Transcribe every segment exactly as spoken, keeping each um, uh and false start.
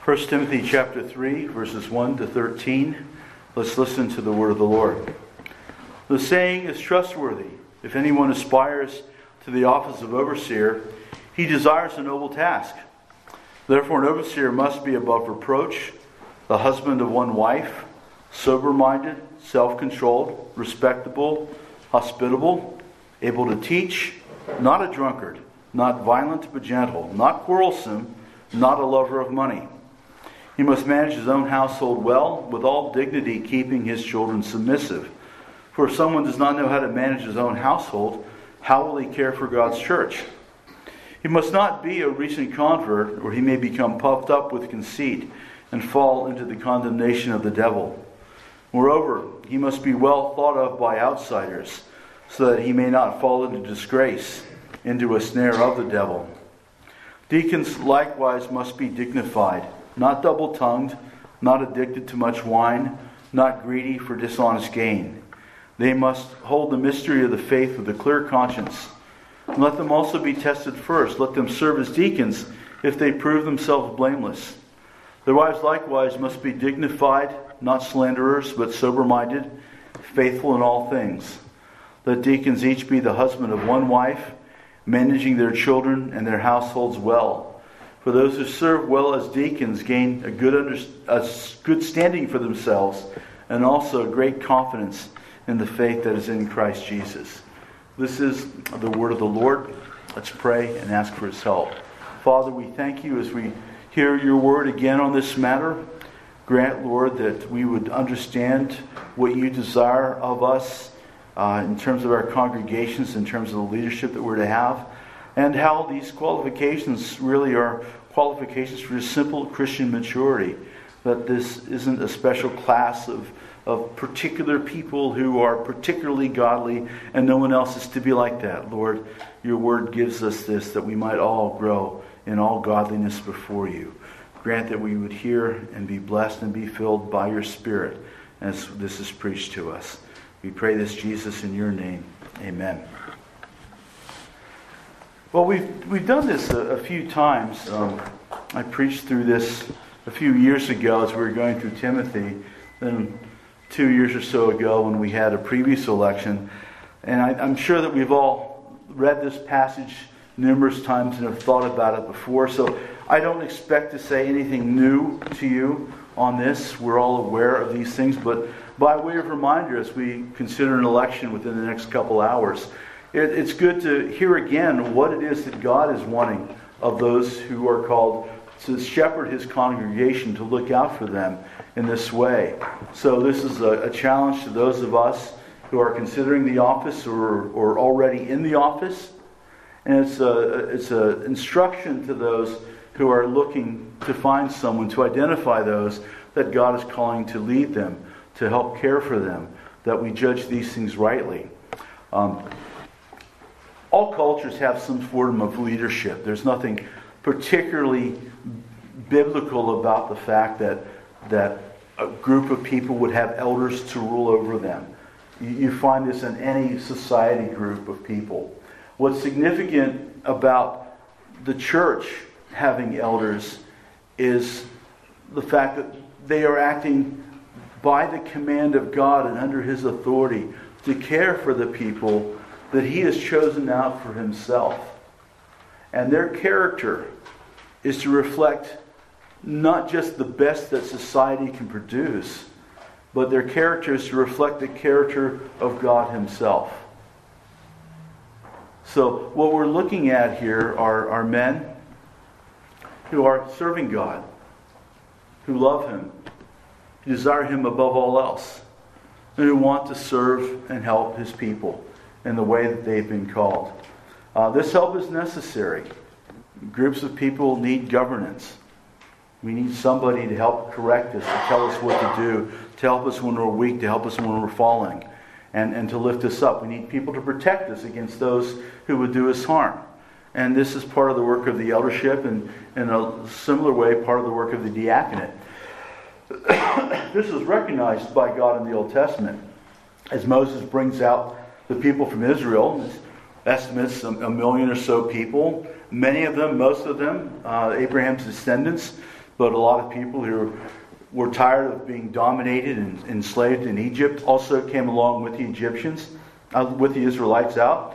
First Timothy chapter three, verses one to thirteen. Let's listen to the word of the Lord. The saying is trustworthy. If anyone aspires to the office of overseer, he desires a noble task. Therefore an overseer must be above reproach, the husband of one wife, sober-minded, self-controlled, respectable, hospitable, able to teach, not a drunkard, not violent but gentle, not quarrelsome, not a lover of money. He must manage his own household well, with all dignity, keeping his children submissive. For if someone does not know how to manage his own household, how will he care for God's church? He must not be a recent convert, or he may become puffed up with conceit and fall into the condemnation of the devil. Moreover, he must be well thought of by outsiders, so that he may not fall into disgrace, into a snare of the devil. Deacons likewise must be dignified, not double-tongued, not addicted to much wine, not greedy for dishonest gain. They must hold the mystery of the faith with a clear conscience. And let them also be tested first. Let them serve as deacons if they prove themselves blameless. Their wives likewise must be dignified, not slanderers, but sober-minded, faithful in all things. Let deacons each be the husband of one wife, managing their children and their households well. For those who serve well as deacons gain a good under, a good standing for themselves, and also great confidence in the faith that is in Christ Jesus. This is the word of the Lord. Let's pray and ask for His help. Father, we thank You as we hear Your word again on this matter. Grant, Lord, that we would understand what You desire of us uh, in terms of our congregations, in terms of the leadership that we're to have, and how these qualifications really are qualifications for just simple Christian maturity. That this isn't a special class of, of particular people who are particularly godly, and no one else is to be like that. Lord, Your word gives us this, that we might all grow in all godliness before You. Grant that we would hear and be blessed and be filled by Your Spirit as this is preached to us. We pray this, Jesus, in Your name. Amen. Well, we've we've done this a, a few times. Um, I preached through this a few years ago as we were going through Timothy, then two years or so ago when we had a previous election. And I, I'm sure that we've all read this passage numerous times and have thought about it before. So I don't expect to say anything new to you on this. We're all aware of these things. But by way of reminder, as we consider an election within the next couple hours, it, it's good to hear again what it is that God is wanting of those who are called to shepherd His congregation, to look out for them in this way. So this is a, a challenge to those of us who are considering the office or, or already in the office. And it's a, it's a instruction to those who are looking to find someone, to identify those that God is calling to lead them, to help care for them, that we judge these things rightly. Um, all cultures have some form of leadership. There's nothing particularly biblical about the fact that that a group of people would have elders to rule over them. You, you find this in any society group of people. What's significant about the church having elders is the fact that they are acting by the command of God and under His authority to care for the people that He has chosen out for Himself. And their character is to reflect not just the best that society can produce, but their character is to reflect the character of God Himself. So what we're looking at here are, are men who are serving God, who love Him, who desire Him above all else, and who want to serve and help His people in the way that they've been called. Uh, this help is necessary. Groups of people need governance. We need somebody to help correct us, to tell us what to do, to help us when we're weak, to help us when we're falling, and, and to lift us up. We need people to protect us against those who would do us harm. And this is part of the work of the eldership, and in a similar way, part of the work of the diaconate. This is recognized by God in the Old Testament as Moses brings out the people from Israel. Estimates a, a million or so people. Many of them, most of them, uh, Abraham's descendants, but a lot of people who were tired of being dominated and enslaved in Egypt also came along with the Egyptians, uh, with the Israelites out.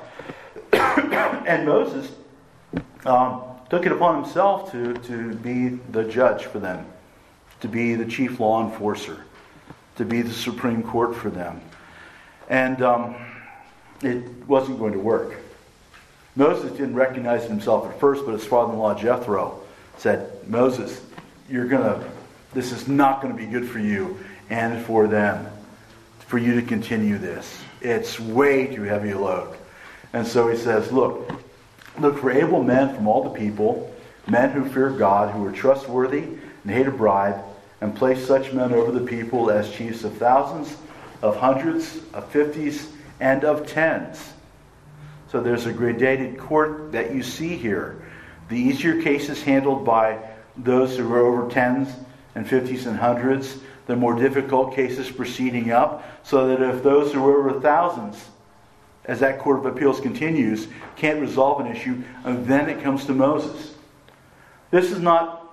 And Moses um, took it upon himself to, to be the judge for them, to be the chief law enforcer, to be the Supreme Court for them. And um, it wasn't going to work. Moses didn't recognize himself at first, but his father-in-law Jethro said, Moses, you're gonna, this is not going to be good for you and for them, for you to continue this. It's way too heavy a load. And so he says, look, look for able men from all the people, men who fear God, who are trustworthy and hate a bribe, and place such men over the people as chiefs of thousands, of hundreds, of fifties, and of tens. So there's a gradated court that you see here. The easier cases handled by those who are over tens and fifties and hundreds. The more difficult cases proceeding up. So that if those who are over thousands, as that court of appeals continues, can't resolve an issue, and then it comes to Moses. This is not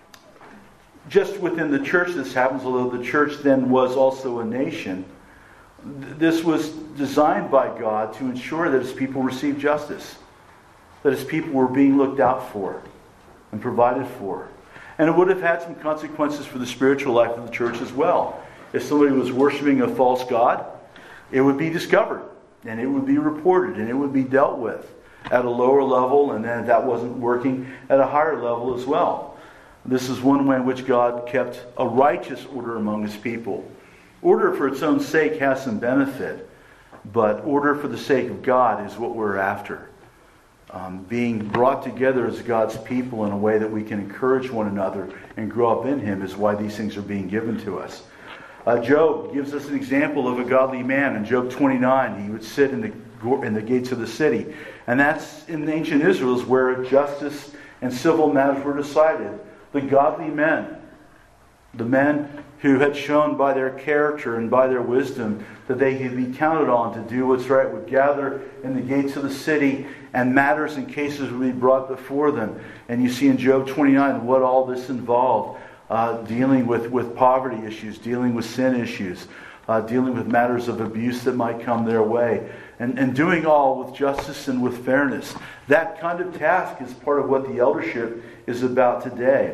just within the church this happens, although the church then was also a nation. This was designed by God to ensure that his people received justice, that his people were being looked out for and provided for. And it would have had some consequences for the spiritual life of the church as well. If somebody was worshiping a false god, it would be discovered, and it would be reported, and it would be dealt with at a lower level, and then if that wasn't working, at a higher level as well. This is one way in which God kept a righteous order among his people. Order for its own sake has some benefit, but order for the sake of God is what we're after. Um, being brought together as God's people in a way that we can encourage one another and grow up in him is why these things are being given to us. Uh, Job gives us an example of a godly man. In Job twenty-nine, he would sit in the, in the gates of the city. And that's in ancient Israel is where justice and civil matters were decided. The godly men, the men who had shown by their character and by their wisdom that they could be counted on to do what's right, would gather in the gates of the city, and matters and cases would be brought before them. And you see in Job twenty-nine what all this involved. Uh, dealing with, with poverty issues, dealing with sin issues, uh, dealing with matters of abuse that might come their way. And, and doing all with justice and with fairness. That kind of task is part of what the eldership is about today.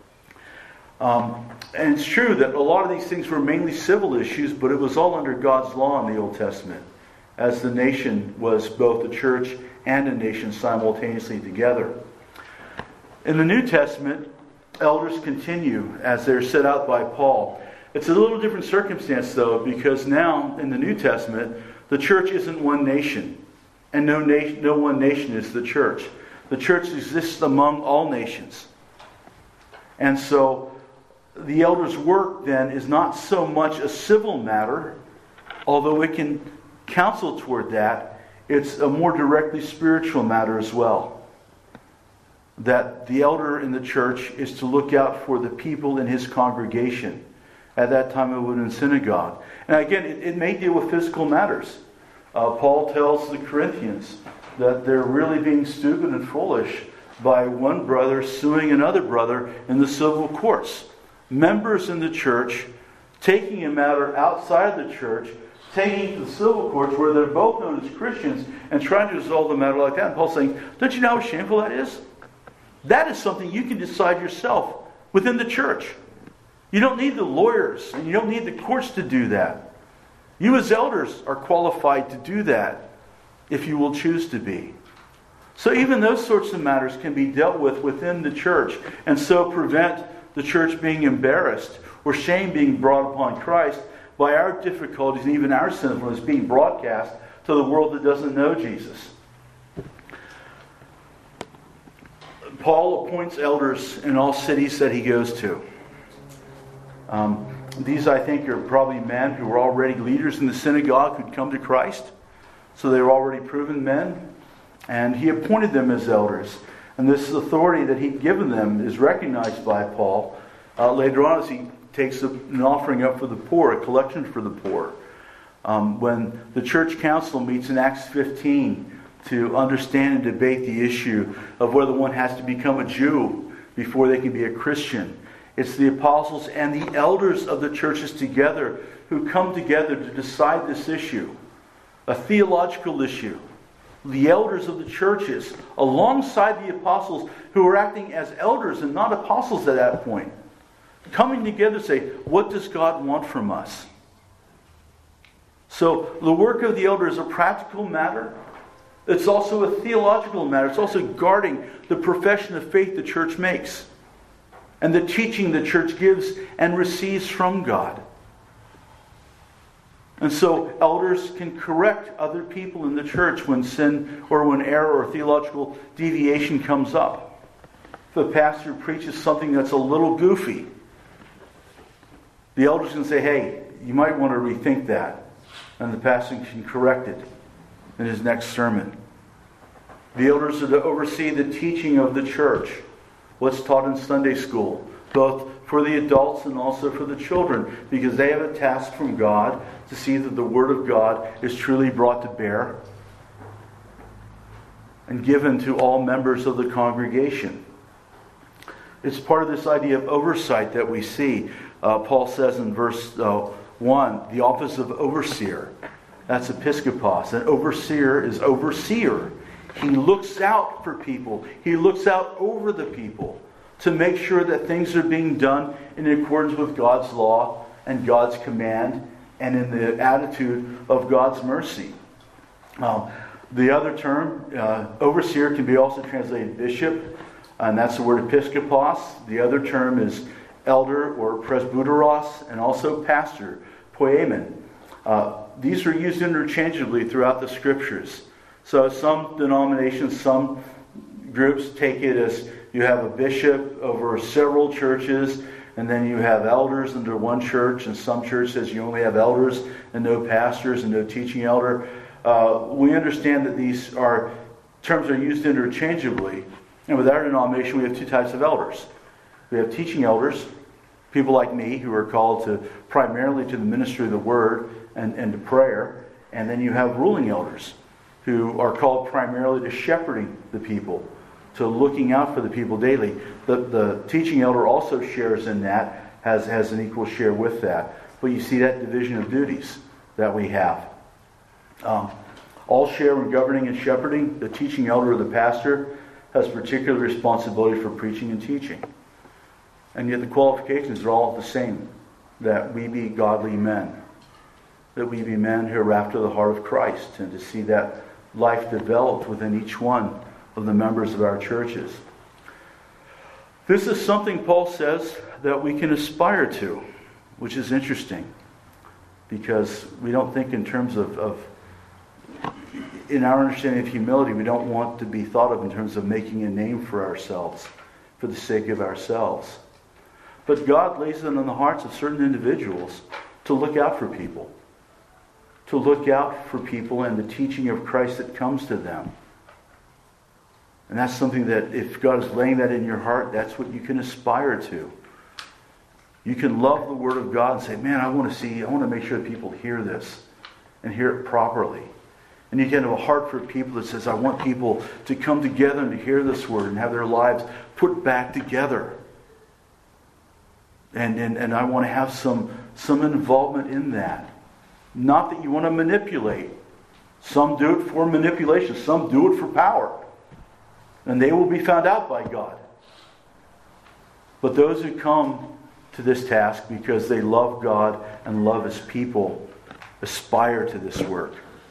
Um, and it's true that a lot of these things were mainly civil issues, but it was all under God's law in the Old Testament, as the nation was both a church and a nation simultaneously together. In the New Testament, elders continue as they're set out by Paul. It's a little different circumstance, though, because now in the New Testament, the church isn't one nation, and no, nation, no one nation is the church. The church exists among all nations. And so the elders' work then is not so much a civil matter, although it can counsel toward that. It's a more directly spiritual matter as well. That the elder in the church is to look out for the people in his congregation. At that time it would have been synagogue. And again, it, it may deal with physical matters. Uh, Paul tells the Corinthians that they're really being stupid and foolish by one brother suing another brother in the civil courts. Members in the church taking a matter outside the church, taking it to the civil courts where they're both known as Christians and trying to resolve the matter like that. And Paul's saying, don't you know how shameful that is? That is something you can decide yourself within the church. You don't need the lawyers and you don't need the courts to do that. You as elders are qualified to do that if you will choose to be. So even those sorts of matters can be dealt with within the church and so prevent the church being embarrassed or shame being brought upon Christ by our difficulties and even our sinfulness being broadcast to the world that doesn't know Jesus. Paul appoints elders in all cities that he goes to. Um, these, I think, are probably men who were already leaders in the synagogue who'd come to Christ. So they were already proven men. And he appointed them as elders. And this authority that he'd given them is recognized by Paul uh, later on as he takes a, an offering up for the poor, a collection for the poor. Um, when the church council meets in Acts fifteen to understand and debate the issue of whether one has to become a Jew before they can be a Christian. It's the apostles and the elders of the churches together who come together to decide this issue, a theological issue. The elders of the churches, alongside the apostles who are acting as elders and not apostles at that point, coming together to say, what does God want from us? So the work of the elder is a practical matter. It's also a theological matter. It's also guarding the profession of faith the church makes and the teaching the church gives and receives from God. And so elders can correct other people in the church when sin or when error or theological deviation comes up. If a pastor preaches something that's a little goofy, the elders can say, hey, you might want to rethink that. And the pastor can correct it in his next sermon. The elders are to oversee the teaching of the church, what's taught in Sunday school, both for the adults and also for the children, because they have a task from God to see that the Word of God is truly brought to bear and given to all members of the congregation. It's part of this idea of oversight that we see. Uh, Paul says in verse uh, one, the office of overseer. That's episkopos. An overseer is overseer. He looks out for people. He looks out over the people to make sure that things are being done in accordance with God's law and God's command and in the attitude of God's mercy. Um, the other term, uh, overseer, can be also translated bishop, and that's the word episkopos. The other term is elder or presbyteros, and also pastor, poimen. Uh, these are used interchangeably throughout the Scriptures. So some denominations, some groups take it as you have a bishop over several churches, and then you have elders under one church, and some church says you only have elders and no pastors and no teaching elder. Uh, we understand that these are terms are used interchangeably, and with our denomination we have two types of elders. We have teaching elders, people like me who are called to primarily to the ministry of the Word and, and to prayer, and then you have ruling elders who are called primarily to shepherding the people, to looking out for the people daily. The, the teaching elder also shares in that, has, has an equal share with that. But you see that division of duties that we have. Um, all share in governing and shepherding. The teaching elder or the pastor has particular responsibility for preaching and teaching. And yet the qualifications are all the same. That we be godly men. That we be men who are after the heart of Christ. And to see that life developed within each one of the members of our churches. This is something Paul says that we can aspire to, which is interesting, because we don't think in terms of, of in our understanding of humility, we don't want to be thought of in terms of making a name for ourselves, for the sake of ourselves. But God lays it on the hearts of certain individuals to look out for people, to look out for people and the teaching of Christ that comes to them. And that's something that if God is laying that in your heart, that's what you can aspire to. You can love the Word of God and say, man, I want to see, I want to make sure that people hear this and hear it properly. And you can have a heart for people that says, I want people to come together and to hear this Word and have their lives put back together. And, and, and I want to have some, some involvement in that. Not that you want to manipulate. Some do it for manipulation. Some do it for power. And they will be found out by God. But those who come to this task because they love God and love His people aspire to this work.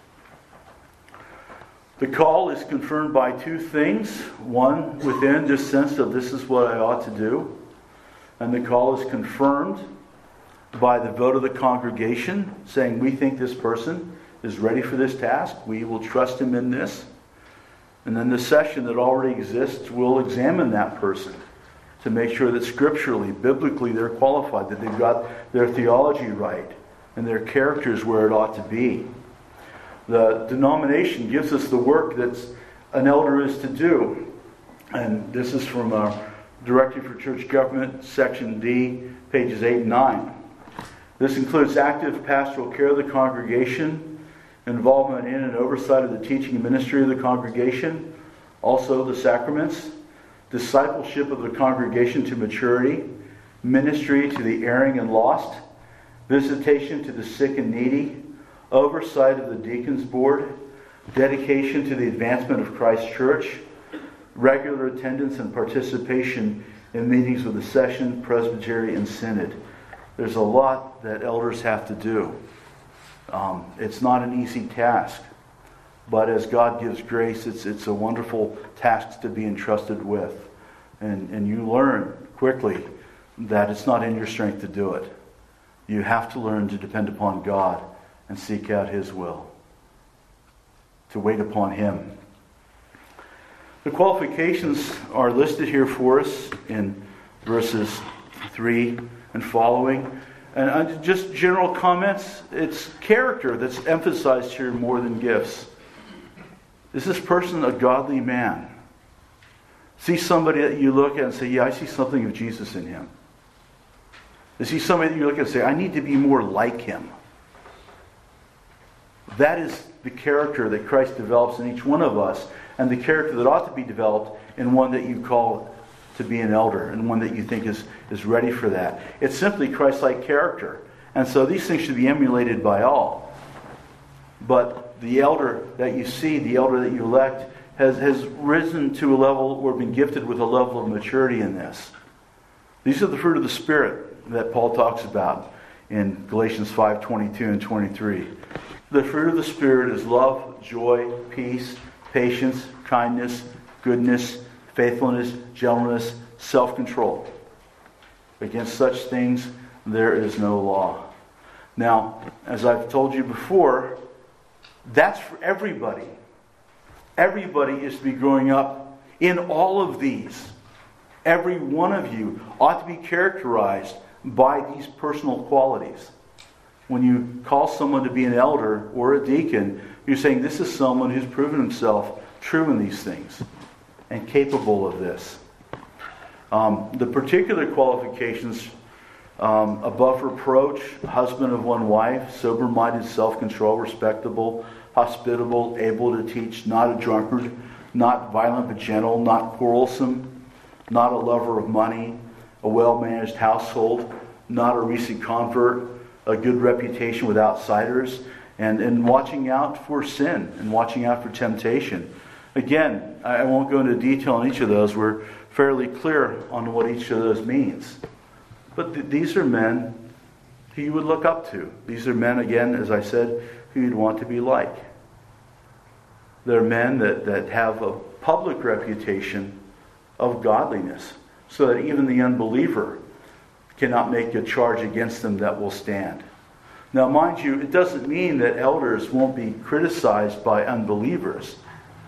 The call is confirmed by two things. One, within this sense of this is what I ought to do. And the call is confirmed by the vote of the congregation, saying we think this person is ready for this task. We will trust him in this. And then the session that already exists will examine that person to make sure that scripturally, biblically, they're qualified, that they've got their theology right and their characters where it ought to be. The denomination gives us the work that an elder is to do. And this is from our Directory for Church Government, Section D, pages eight and nine. This includes active pastoral care of the congregation, involvement in and oversight of the teaching and ministry of the congregation, also the sacraments, discipleship of the congregation to maturity, ministry to the erring and lost, visitation to the sick and needy, oversight of the deacons board, dedication to the advancement of Christ's church, regular attendance and participation in meetings with the session, presbytery, and synod. There's a lot that elders have to do. Um, it's not an easy task, but as God gives grace, it's it's a wonderful task to be entrusted with. And, and you learn quickly that it's not in your strength to do it. You have to learn to depend upon God and seek out His will, to wait upon Him. The qualifications are listed here for us in verses three and following. And just general comments, it's character that's emphasized here more than gifts. Is this person a godly man? See somebody that you look at and say, yeah, I see something of Jesus in him. Is he somebody that you look at and say, I need to be more like him? That is the character that Christ develops in each one of us, and the character that ought to be developed in one that you call to be an elder, and one that you think is, is ready for that. It's simply Christ-like character. And so these things should be emulated by all. But the elder that you see, the elder that you elect, has, has risen to a level or been gifted with a level of maturity in this. These are the fruit of the Spirit that Paul talks about in Galatians five twenty-two and twenty-three. The fruit of the Spirit is love, joy, peace, patience, kindness, goodness, faithfulness, gentleness, self-control. Against such things there is no law. Now, as I've told you before, that's for everybody. Everybody is to be growing up in all of these. Every one of you ought to be characterized by these personal qualities. When you call someone to be an elder or a deacon, you're saying this is someone who's proven himself true in these things and capable of this. Um, the particular qualifications, um, above reproach, husband of one wife, sober-minded, self-control, respectable, hospitable, able to teach, not a drunkard, not violent but gentle, not quarrelsome, not a lover of money, a well-managed household, not a recent convert, a good reputation with outsiders, and, and watching out for sin and watching out for temptation. Again, I won't go into detail on each of those. We're fairly clear on what each of those means. But th- these are men who you would look up to. These are men, again, as I said, who you'd want to be like. They're men that, that have a public reputation of godliness, so that even the unbeliever cannot make a charge against them that will stand. Now, mind you, it doesn't mean that elders won't be criticized by unbelievers.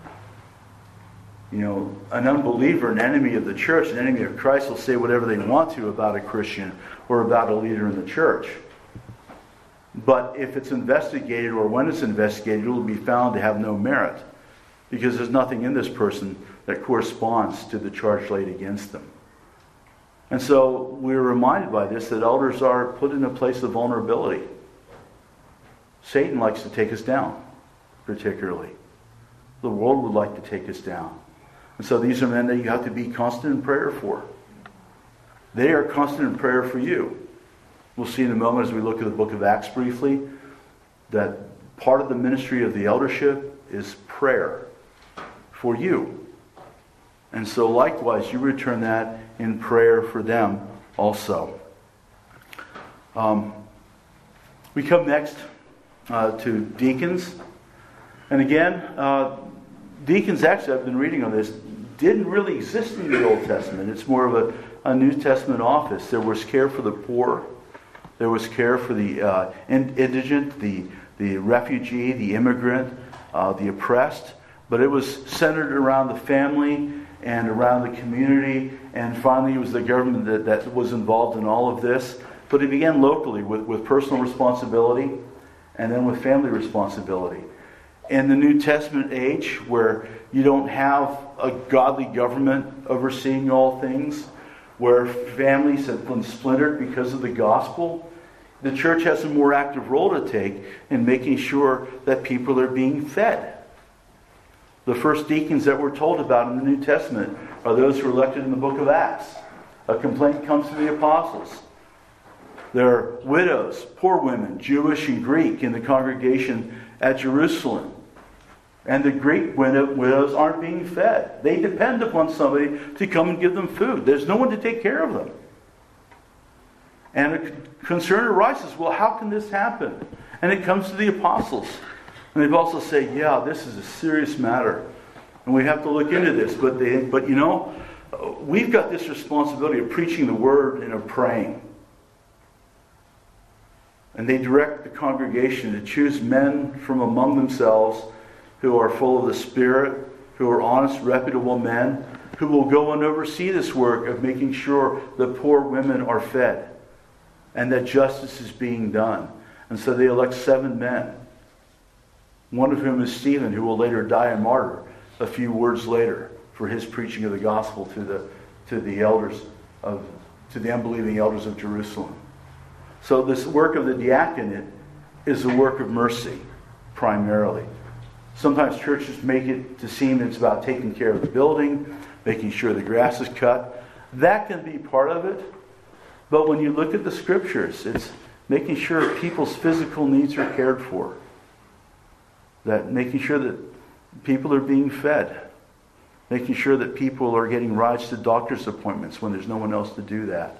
You know, an unbeliever, an enemy of the church, an enemy of Christ will say whatever they want to about a Christian or about a leader in the church. But if it's investigated, or when it's investigated, it will be found to have no merit, because there's nothing in this person that corresponds to the charge laid against them. And so we're reminded by this that elders are put in a place of vulnerability. Satan likes to take us down, particularly. The world would like to take us down. And so these are men that you have to be constant in prayer for. They are constant in prayer for you. We'll see in a moment as we look at the book of Acts briefly that part of the ministry of the eldership is prayer for you. And so likewise, you return that in prayer for them also. Um, we come next uh, to deacons. And again, uh, deacons, actually, I've been reading on this, didn't really exist in the Old Testament. It's more of a, a New Testament office. There was care for the poor. There was care for the uh, indigent, the, the refugee, the immigrant, uh, the oppressed. But it was centered around the family and around the community. And finally, it was the government that, that was involved in all of this. But it began locally with, with personal responsibility and then with family responsibility. In the New Testament age, where you don't have a godly government overseeing all things, where families have been splintered because of the gospel, the church has a more active role to take in making sure that people are being fed. The first deacons that we're told about in the New Testament are those who are elected in the book of Acts. A complaint comes to the apostles. There are widows, poor women, Jewish and Greek, in the congregation at Jerusalem. And the Greek widows aren't being fed. They depend upon somebody to come and give them food. There's no one to take care of them. And a concern arises, well, how can this happen? And it comes to the apostles. And they've also said, yeah, this is a serious matter. And we have to look into this. But, they, but you know, we've got this responsibility of preaching the word and of praying. And they direct the congregation to choose men from among themselves who are full of the Spirit, who are honest, reputable men, who will go and oversee this work of making sure the poor women are fed and that justice is being done. And so they elect seven men, one of whom is Stephen, who will later die a martyr a few words later for his preaching of the gospel to the to the elders of to the unbelieving elders of Jerusalem. So this work of the diaconate is a work of mercy, primarily. Sometimes churches make it to seem it's about taking care of the building, making sure the grass is cut. That can be part of it. But when you look at the scriptures, it's making sure people's physical needs are cared for. That making sure that people are being fed. Making sure that people are getting rides to doctor's appointments when there's no one else to do that.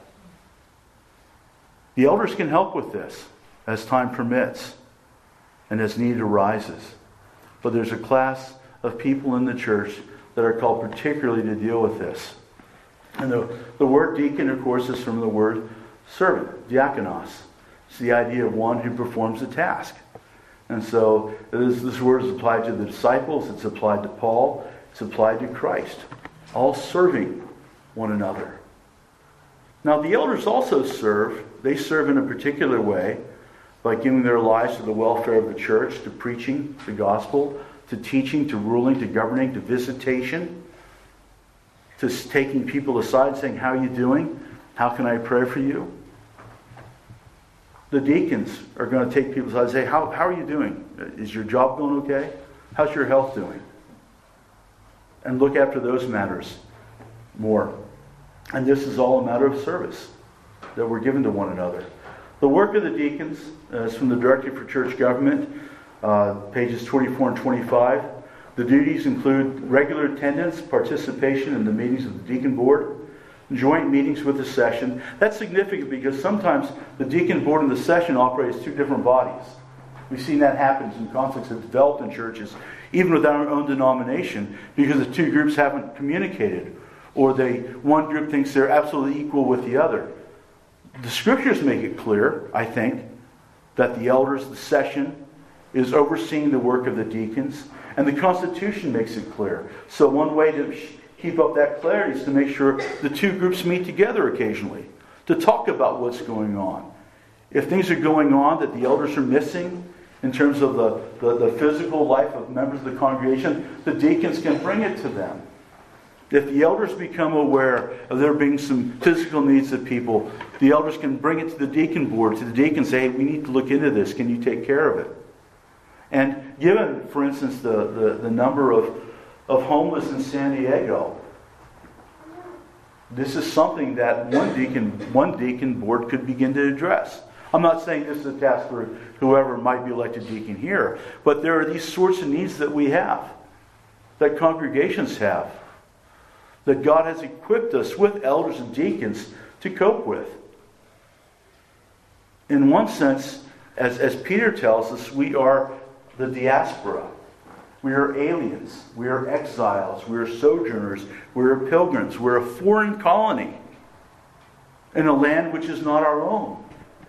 The elders can help with this as time permits and as need arises. But there's a class of people in the church that are called particularly to deal with this. And the, the word deacon, of course, is from the word servant, diakonos. It's the idea of one who performs a task. And so this, this word is applied to the disciples, it's applied to Paul, it's applied to Christ. All serving one another. Now the elders also serve. They serve in a particular way by giving their lives to the welfare of the church, to preaching the gospel, to teaching, to ruling, to governing, to visitation, to taking people aside saying, how are you doing? How can I pray for you? The deacons are going to take people aside and say, how, how are you doing? Is your job going okay? How's your health doing? And look after those matters more. And this is all a matter of service that we're given to one another. The work of the deacons uh, is from the Directive for Church Government, uh, pages twenty-four and twenty-five. The duties include regular attendance, participation in the meetings of the deacon board, joint meetings with the session. That's significant because sometimes the deacon board and the session operate as two different bodies. We've seen that happen. Some conflicts have developed in churches, even within our own denomination, because the two groups haven't communicated. Or they one group thinks they're absolutely equal with the other. The scriptures make it clear, I think, that the elders, the session, is overseeing the work of the deacons. And the Constitution makes it clear. So one way to keep up that clarity is to make sure the two groups meet together occasionally to talk about what's going on. If things are going on that the elders are missing in terms of the, the, the physical life of members of the congregation, the deacons can bring it to them. If the elders become aware of there being some physical needs of people, the elders can bring it to the deacon board, to the deacon, say, hey, we need to look into this. Can you take care of it? And given, for instance, the, the, the number of, of homeless in San Diego, this is something that one deacon, one deacon board could begin to address. I'm not saying this is a task for whoever might be elected deacon here, but there are these sorts of needs that we have, that congregations have, that God has equipped us with elders and deacons to cope with. In one sense, as, as Peter tells us, we are the diaspora. We are aliens. We are exiles. We are sojourners. We are pilgrims. We're a foreign colony in a land which is not our own.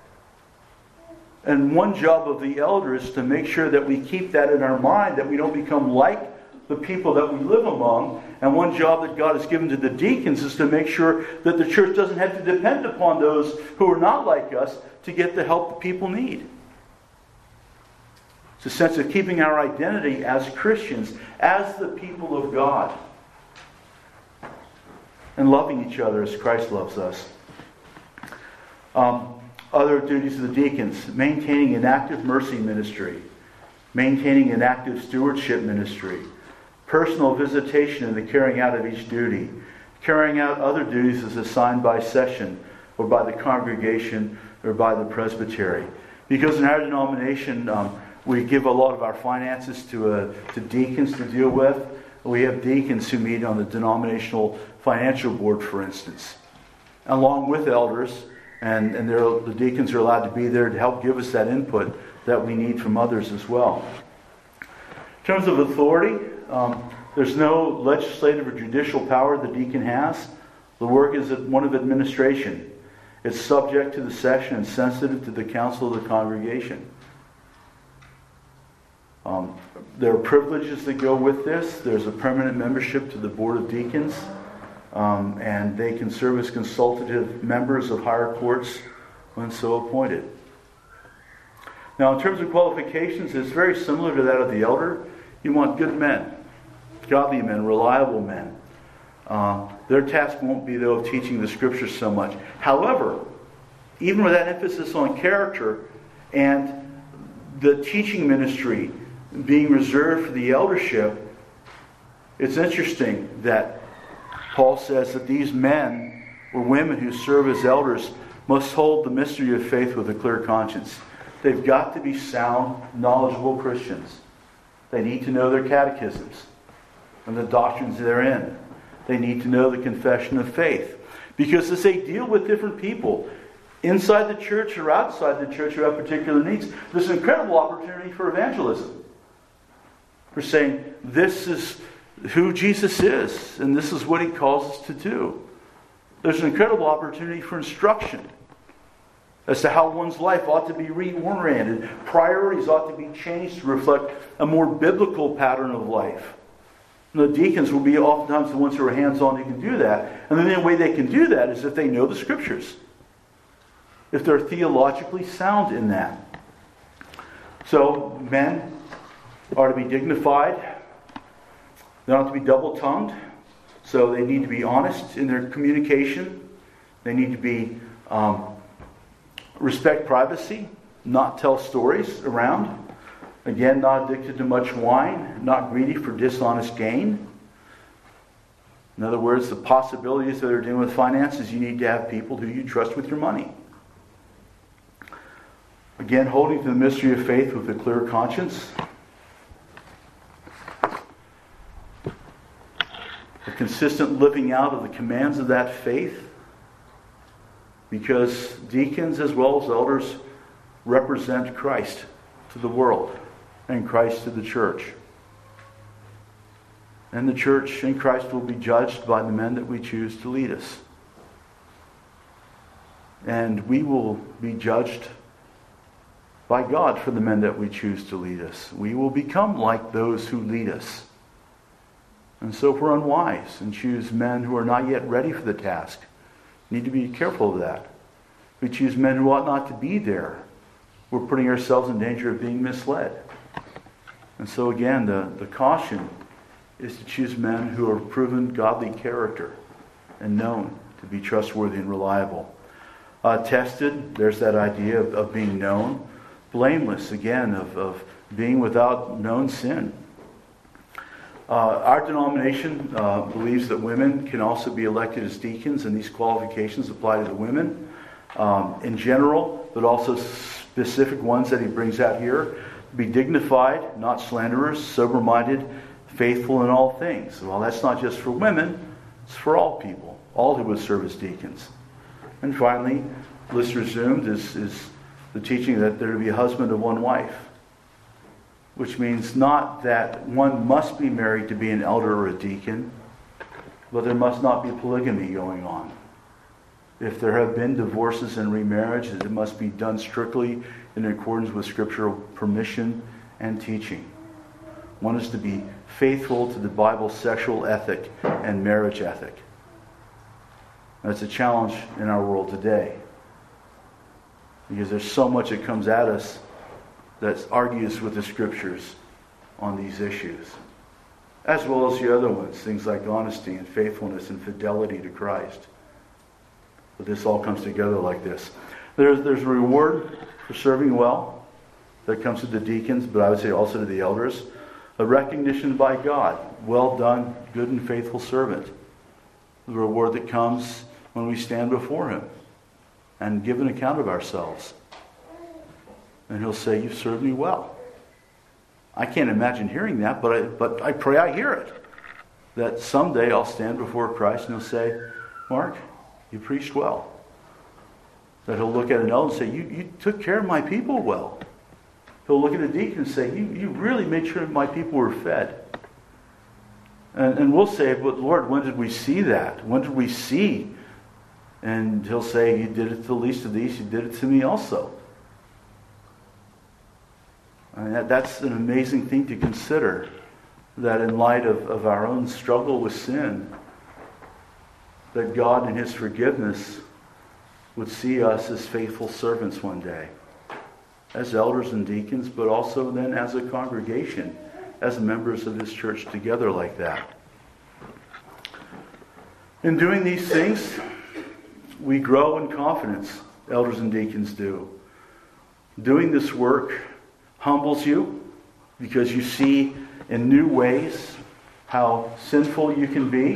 And one job of the elder is to make sure that we keep that in our mind, that we don't become like the people that we live among. And one job that God has given to the deacons is to make sure that the church doesn't have to depend upon those who are not like us to get the help that people need. It's a sense of keeping our identity as Christians, as the people of God, and loving each other as Christ loves us. Um, other duties of the deacons: maintaining an active mercy ministry, maintaining an active stewardship ministry, personal visitation and the carrying out of each duty, carrying out other duties as assigned by session or by the congregation or by the presbytery. Because in our denomination, um, we give a lot of our finances to uh, to deacons to deal with. We have deacons who meet on the denominational financial board, for instance, along with elders, and, and the deacons are allowed to be there to help give us that input that we need from others as well. In terms of authority, um, there's no legislative or judicial power the deacon has. The work is one of administration. It's subject to the session and sensitive to the counsel of the congregation. Um, there are privileges that go with this. There's a permanent membership to the Board of Deacons, um, and they can serve as consultative members of higher courts when so appointed. Now, in terms of qualifications, it's very similar to that of the elder. You want good men, godly men, reliable men. Uh, their task won't be, though, of teaching the Scriptures so much. However, even with that emphasis on character and the teaching ministry being reserved for the eldership, it's interesting that Paul says that these men or women who serve as elders must hold the mystery of faith with a clear conscience. They've got to be sound, knowledgeable Christians. They need to know their catechisms and the doctrines therein. They need to know the confession of faith. Because as they deal with different people, inside the church or outside the church who have particular needs, there's an incredible opportunity for evangelism. For saying, this is who Jesus is, and this is what He calls us to do. There's an incredible opportunity for instruction as to how one's life ought to be reoriented. Priorities ought to be changed to reflect a more biblical pattern of life. And the deacons will be oftentimes the ones who are hands-on who can do that. And the only way they can do that is if they know the Scriptures. If they're theologically sound in that. So, men are to be dignified. They don't have to be double-tongued. So they need to be honest in their communication. They need to be um, respect privacy, not tell stories around. Again, not addicted to much wine, not greedy for dishonest gain. In other words, the possibilities that are dealing with finances, you need to have people who you trust with your money. Again, holding to the mystery of faith with a clear conscience. A consistent living out of the commands of that faith. Because deacons as well as elders represent Christ to the world and Christ to the church. And the church and Christ will be judged by the men that we choose to lead us. And we will be judged by God for the men that we choose to lead us. We will become like those who lead us. And so if we're unwise and choose men who are not yet ready for the task, we need to be careful of that. If we choose men who ought not to be there, we're putting ourselves in danger of being misled. And so again, the, the caution is to choose men who are proven godly character and known to be trustworthy and reliable. Uh, tested, there's that idea of, of being known. Blameless, again, of, of being without known sin. Uh, our denomination uh, believes that women can also be elected as deacons, and these qualifications apply to the women um, in general, but also specific ones that he brings out here. Be dignified, not slanderers, sober-minded, faithful in all things. Well, that's not just for women, it's for all people, all who would serve as deacons. And finally, list resumed is, is the teaching that there to be a husband of one wife, which means not that one must be married to be an elder or a deacon, but there must not be polygamy going on. If there have been divorces and remarriages, it must be done strictly in accordance with scriptural permission and teaching. One is to be faithful to the Bible's sexual ethic and marriage ethic. That's a challenge in our world today, because there's so much that comes at us that argues with the Scriptures on these issues, as well as the other ones, things like honesty and faithfulness and fidelity to Christ. But this all comes together like this. There's, there's a reward for serving well that comes to the deacons, but I would say also to the elders. A recognition by God. Well done, good and faithful servant. the reward that comes when we stand before Him and give an account of ourselves. And He'll say, "You've served me well." I can't imagine hearing that, but I, but I pray I hear it. That someday I'll stand before Christ and He'll say, "Mark, you preached well." That He'll look at an elder and say, you, you took care of my people well. He'll look at a deacon and say, you, you really made sure my people were fed. And, and we'll say, "But Lord, when did we see that? When did we see?" And He'll say, "You did it to the least of these, you did it to me also." I mean, that, that's an amazing thing to consider. That in light of, of our own struggle with sin, that God in His forgiveness would see us as faithful servants one day. As elders and deacons, but also then as a congregation, as members of His church together like that. In doing these things, we grow in confidence, elders and deacons do. Doing this work humbles you because you see in new ways how sinful you can be,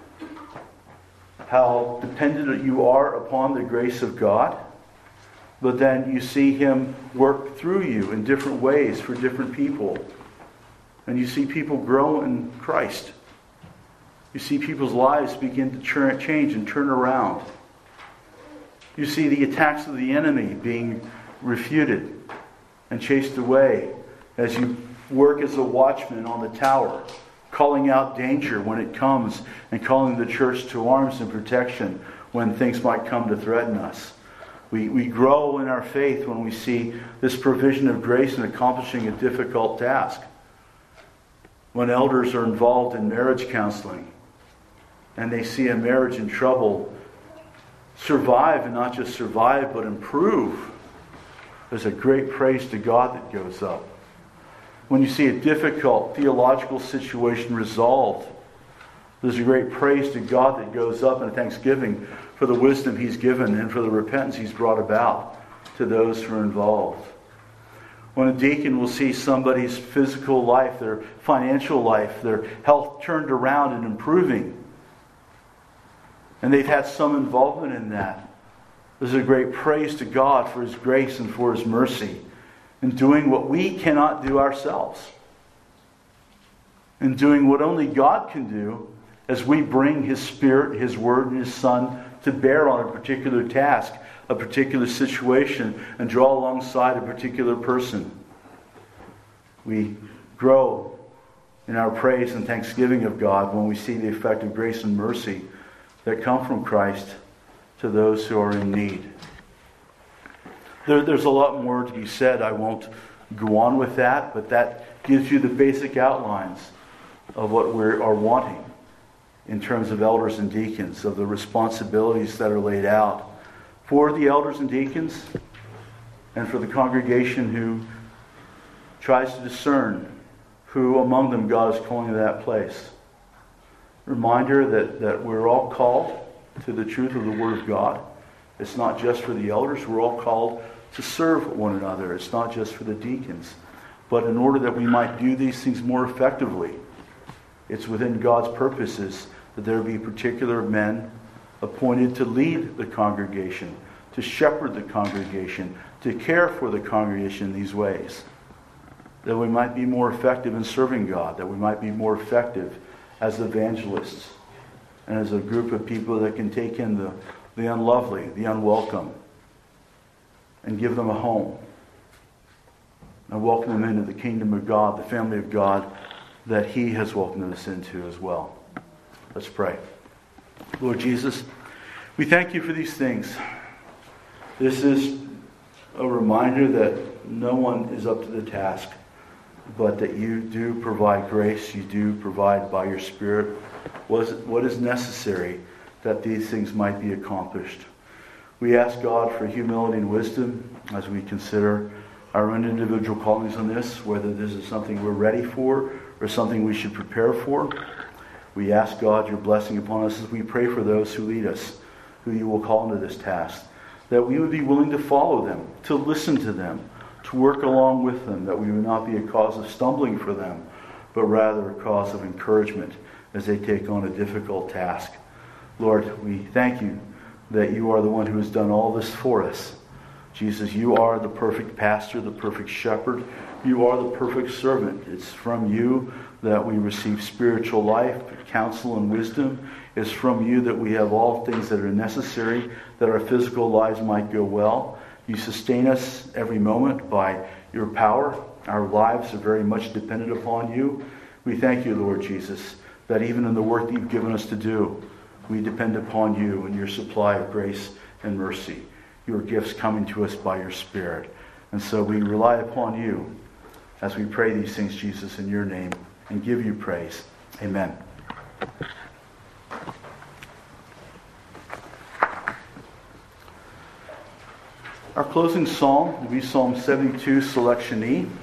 how dependent you are upon the grace of God. But then you see Him work through you in different ways for different people. And you see people grow in Christ. You see people's lives begin to change and turn around. You see the attacks of the enemy being refuted and chased away as you work as a watchman on the tower, calling out danger when it comes and calling the church to arms and protection when things might come to threaten us. We, we grow in our faith when we see this provision of grace in accomplishing a difficult task. When elders are involved in marriage counseling and they see a marriage in trouble survive, and not just survive, but improve, there's a great praise to God that goes up. When you see a difficult theological situation resolved, there's a great praise to God that goes up, and thanksgiving for the wisdom He's given and for the repentance He's brought about to those who are involved. When a deacon will see somebody's physical life, their financial life, their health turned around and improving, and they've had some involvement in that, there's a great praise to God for His grace and for His mercy in doing what we cannot do ourselves. In doing what only God can do as we bring His Spirit, His Word, and His Son to bear on a particular task, a particular situation, and draw alongside a particular person. We grow in our praise and thanksgiving of God when we see the effect of grace and mercy that come from Christ to those who are in need. There, there's a lot more to be said. I won't go on with that, but that gives you the basic outlines of what we are wanting in terms of elders and deacons, of the responsibilities that are laid out for the elders and deacons and for the congregation who tries to discern who among them God is calling to that place. Reminder that, that we're all called to the truth of the Word of God. It's not just for the elders. We're all called to serve one another. It's not just for the deacons. But in order that we might do these things more effectively, it's within God's purposes that there be particular men appointed to lead the congregation, to shepherd the congregation, to care for the congregation in these ways. That we might be more effective in serving God, that we might be more effective as evangelists and as a group of people that can take in the, the unlovely, the unwelcome, and give them a home and welcome them into the kingdom of God, the family of God that He has welcomed us into as well. Let's pray. Lord Jesus, we thank You for these things. This is a reminder that no one is up to the task, but that You do provide grace. You do provide by Your Spirit what is necessary that these things might be accomplished. We ask God for humility and wisdom as we consider our own individual callings on this, whether this is something we're ready for or something we should prepare for. We ask God Your blessing upon us as we pray for those who lead us, who You will call into this task, that we would be willing to follow them, to listen to them, to work along with them, that we would not be a cause of stumbling for them, but rather a cause of encouragement as they take on a difficult task. Lord, we thank you that you are the one who has done all this for us. Jesus, you are the perfect pastor, the perfect shepherd. You are the perfect servant. It's from you that we receive spiritual life, counsel, and wisdom. It's from you that we have all things that are necessary, that our physical lives might go well. You sustain us every moment by your power. Our lives are very much dependent upon you. We thank you, Lord Jesus, that even in the work that you've given us to do, we depend upon you and your supply of grace and mercy, your gifts coming to us by your Spirit. And so we rely upon you as we pray these things, Jesus, in your name, and give you praise. Amen. Our closing psalm will be Psalm seventy-two, Selection E.